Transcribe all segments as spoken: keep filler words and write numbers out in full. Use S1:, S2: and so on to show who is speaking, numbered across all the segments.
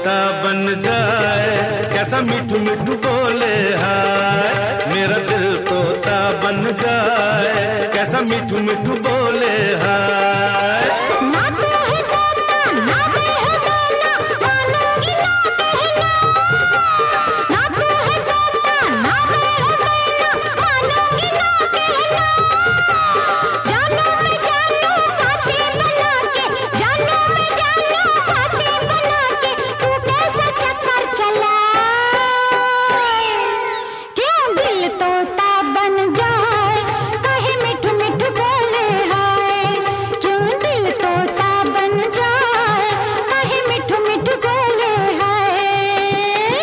S1: तोता बन जाए, कैसा मिठू मिठू बोले हाय। मेरा दिल तोता बन जाए, कैसा मिठू मिठू बोले हाय।
S2: ना तू है तोता ना मैं हूँ मैना, मानूंगी ना कहना। ना तू है तोता ना मैं हूँ मैना, मानूंगी ना कहना। जानो मैं जानो बातें बना के, जानो मैं जानो बातें बना के, तू कैसा चक्कर चला। क्यों दिल तोता बन जाए, कहे मिठू मिठू बोले हाय। क्यों दिल तोता बन जाए, कहे मिठू मिठू बोले हाय।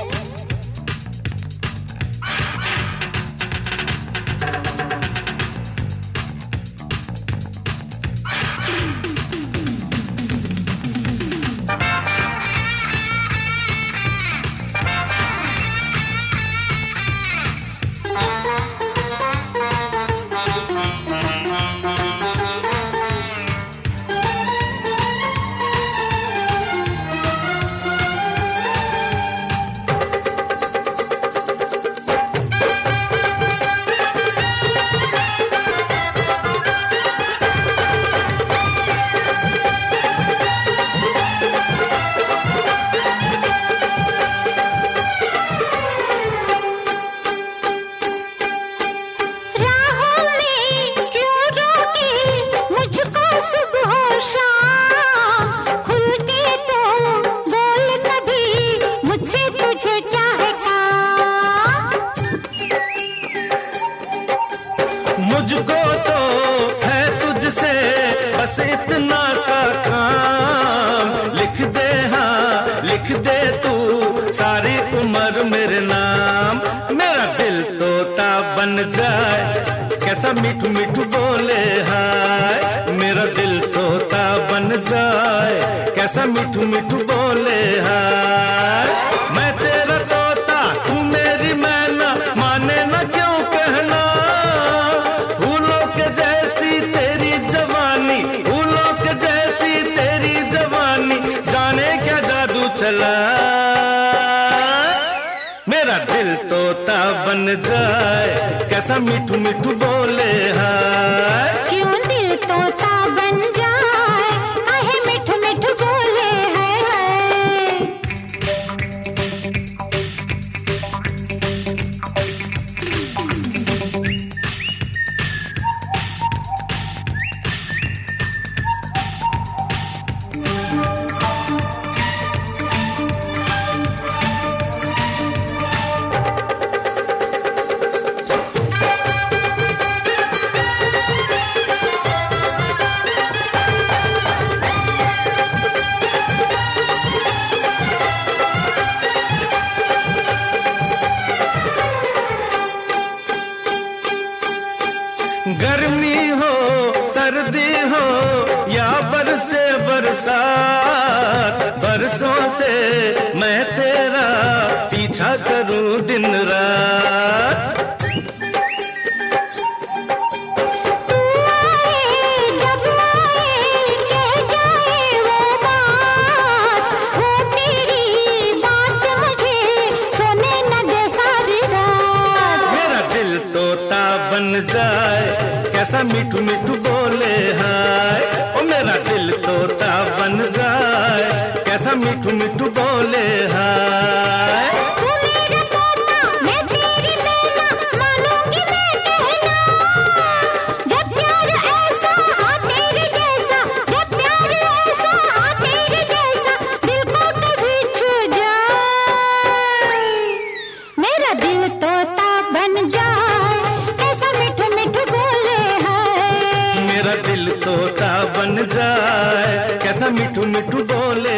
S2: राहों में क्यों रोके मुझको सुबह शाम, खुल के तो बोल कभी मुझसे तुझे क्या है काम।
S1: मुझको तो है तुझसे बस इतना सा काम, लिख दे हाँ लिख दे तू सारी उम्र मेरे नाम। मेरा दिल तोता बन जाए, कैसा मिठू मिठू बोले हाय। मेरा दिल तोता बन जाए, कैसा मिठू मिठू बोले हाय। मैं तेरा तोता तू मेरी मैना, माने ना क्यों कहना। फूलों के जैसी तेरी जवानी, फूलों के जैसी तेरी जवानी, जाने क्या जादू चला। मेरा दिल तोता बन जाए, कैसा मिठू मिठू बोले हाय।
S2: क्यों दिल तोता बन जाए, कहे मिठू मिठू बोले हाय हाय।
S1: गर्मी हो सर्दी हो या बरसे बरसात, बरसों से मैं तेरा पीछा करूं दिन रात।
S2: तू आए जब आए कह जाए वो बात, वो तेरी बात मुझे सोने न दे सारी रात।
S1: मेरा दिल तोता बन जाए, कैसा मिठू मिठू बोले हाय। ओ मेरा दिल तोता बन जाए, कैसा मिठू मिठू बोले हाय।
S2: तू मेरा तोता मैं तेरी मैना, मानूंगी मैं कहना। जब प्यार ऐसा हाँ तेरे जैसा, जब प्यार ऐसा हाँ तेरे जैसा, दिल को कभी छू जाए। मेरा दिल तोता बन जाए, कैसा मिठू मिठू बोले हाय।
S1: मेरा दिल तोता बन जाए, कैसा मिठू मिठू बोले